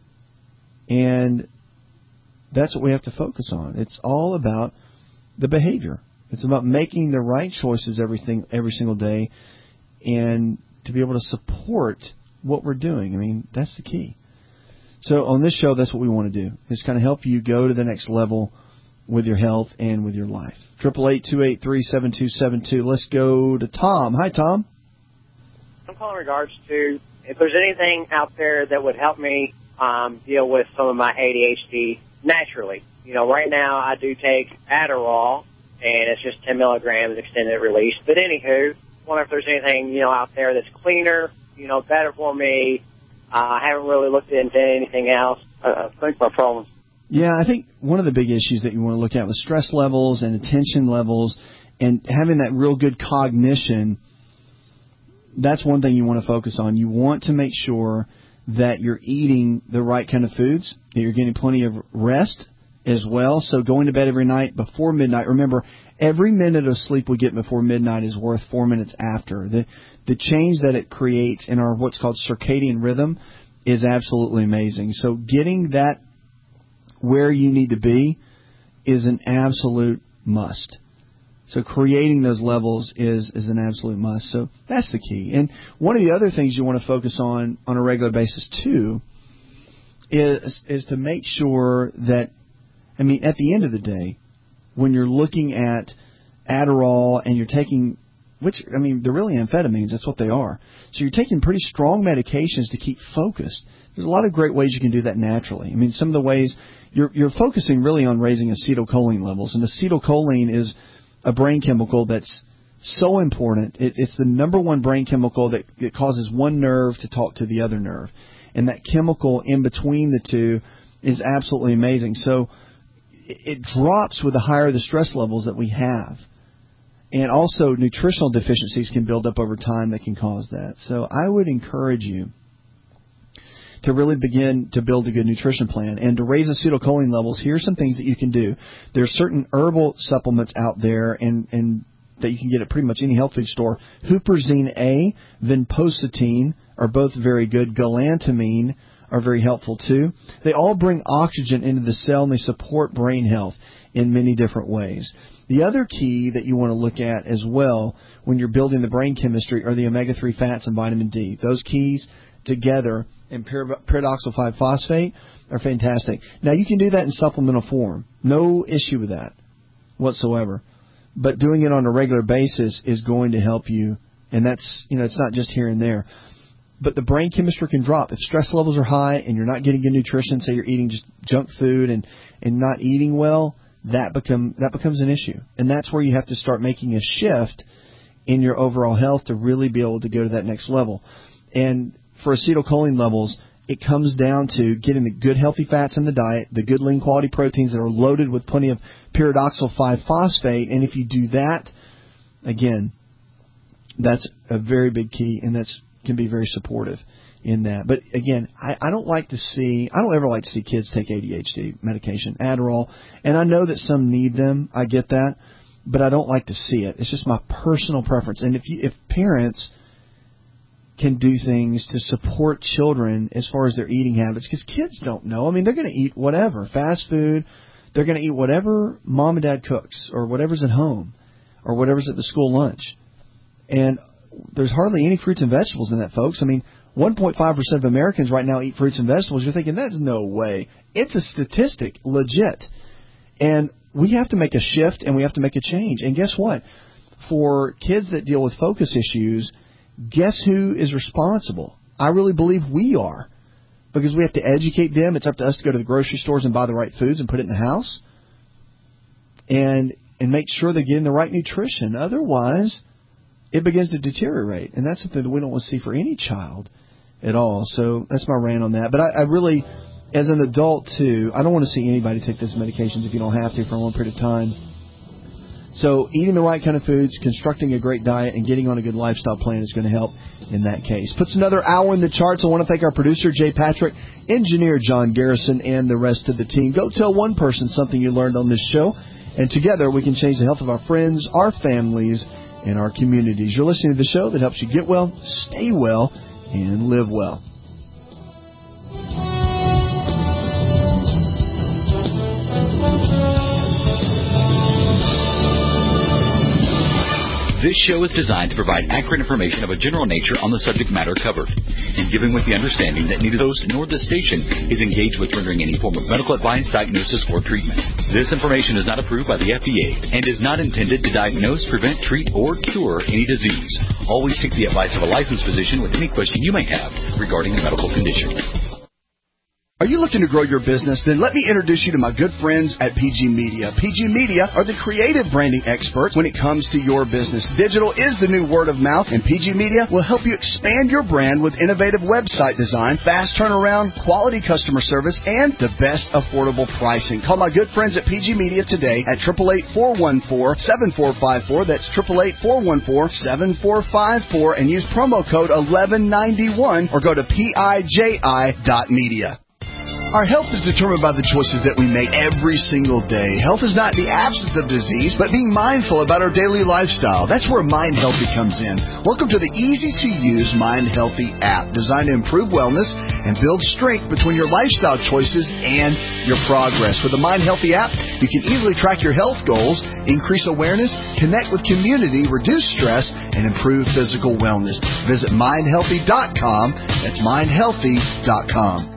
[SPEAKER 4] And that's what we have to focus on. It's all about the behavior. It's about making the right choices everything every single day, and to be able to support what we're doing. I mean, that's the key. So on this show, that's what we want to do, is kind of help you go to the next level with your health and with your life. Triple eight two eight three seven two seven two. Let's go to Tom. Hi, Tom.
[SPEAKER 11] I'm calling in regards to if there's anything out there that would help me um, deal with some of my A D H D naturally. You know, right now I do take Adderall, and it's just ten milligrams extended release. But anywho, I wonder if there's anything, you know, out there that's cleaner, you know, better for me. Uh, I haven't really looked into anything else. Uh, I think my problems.
[SPEAKER 4] Yeah, I think one of the big issues that you want to look at with stress levels and attention levels and having that real good cognition, that's one thing you want to focus on. You want to make sure that you're eating the right kind of foods, that you're getting plenty of rest as well. So going to bed every night before midnight. Remember, every minute of sleep we get before midnight is worth four minutes after. The the change that it creates in our what's called circadian rhythm is absolutely amazing. So getting that where you need to be is an absolute must. So creating those levels is, is an absolute must. So that's the key. And one of the other things you want to focus on on a regular basis too is is to make sure that, I mean, at the end of the day, when you're looking at Adderall and you're taking, which, I mean, they're really amphetamines. That's what they are. So you're taking pretty strong medications to keep focused. There's a lot of great ways you can do that naturally. I mean, some of the ways you're, you're focusing really on raising acetylcholine levels. And acetylcholine is a brain chemical that's so important. It, it's the number one brain chemical that it causes one nerve to talk to the other nerve. And that chemical in between the two is absolutely amazing. So it drops with the higher the stress levels that we have. And also nutritional deficiencies can build up over time that can cause that. So I would encourage you to really begin to build a good nutrition plan. And to raise acetylcholine levels, here are some things that you can do. There's certain herbal supplements out there and, and that you can get at pretty much any health food store. Huperzine A, vinpocetine are both very good. Galantamine are very helpful too. They all bring oxygen into the cell and they support brain health in many different ways. The other key that you want to look at as well when you're building the brain chemistry are the omega three fats and vitamin D. Those keys together and pyridoxal five phosphate are fantastic. Now, you can do that in supplemental form. No issue with that whatsoever. But doing it on a regular basis is going to help you, and that's, you know, it's not just here and there. But the brain chemistry can drop. If stress levels are high and you're not getting good nutrition, say you're eating just junk food and, and not eating well, that become that becomes an issue. And that's where you have to start making a shift in your overall health to really be able to go to that next level. And for acetylcholine levels, it comes down to getting the good healthy fats in the diet, the good lean quality proteins that are loaded with plenty of pyridoxal five phosphate. And if you do that, again, that's a very big key, and that's can be very supportive in that. But again, I, I don't like to see, I don't ever like to see kids take A D H D medication, Adderall, and I know that some need them. I get that, but I don't like to see it. It's just my personal preference. And if you, if parents can do things to support children as far as their eating habits, because kids don't know. I mean, they're going to eat whatever, fast food. They're going to eat whatever mom and dad cooks or whatever's at home or whatever's at the school lunch. And there's hardly any fruits and vegetables in that, folks. I mean, one point five percent of Americans right now eat fruits and vegetables. You're thinking, that's no way. It's a statistic, legit. And we have to make a shift and we have to make a change. And guess what? For kids that deal with focus issues, guess who is responsible? I really believe we are, because we have to educate them. It's up to us to go to the grocery stores and buy the right foods and put it in the house and and make sure they're getting the right nutrition. Otherwise, it begins to deteriorate, and that's something that we don't want to see for any child at all. So that's my rant on that. But I, I really, as an adult too, I don't want to see anybody take those medications if you don't have to for a long period of time. So eating the right kind of foods, constructing a great diet, and getting on a good lifestyle plan is going to help in that case. Puts another hour in the charts. I want to thank our producer, Jay Patrick, engineer John Garrison, and the rest of the team. Go tell one person something you learned on this show, and together we can change the health of our friends, our families, and our communities. You're listening to the show that helps you get well, stay well, and live well.
[SPEAKER 9] This show is designed to provide accurate information of a general nature on the subject matter covered, and given with the understanding that neither host nor the station is engaged with rendering any form of medical advice, diagnosis, or treatment. This information is not approved by the F D A and is not intended to diagnose, prevent, treat, or cure any disease. Always seek the advice of a licensed physician with any question you may have regarding a medical condition.
[SPEAKER 4] Are you looking to grow your business? Then let me introduce you to my good friends at P G Media. P G Media are the creative branding experts when it comes to your business. Digital is the new word of mouth, and P G Media will help you expand your brand with innovative website design, fast turnaround, quality customer service, and the best affordable pricing. Call my good friends at P G Media today at eight eight eight, four one four, seven four five four. That's eight eight eight, four one four, seven four five four, and use promo code eleven ninety-one or go to P I J I dot media. Our health is determined by the choices that we make every single day. Health is not the absence of disease, but being mindful about our daily lifestyle. That's where Mind Healthy comes in. Welcome to the easy-to-use Mind Healthy app, designed to improve wellness and build strength between your lifestyle choices and your progress. With the Mind Healthy app, you can easily track your health goals, increase awareness, connect with community, reduce stress, and improve physical wellness. Visit mind healthy dot com. That's mind healthy dot com.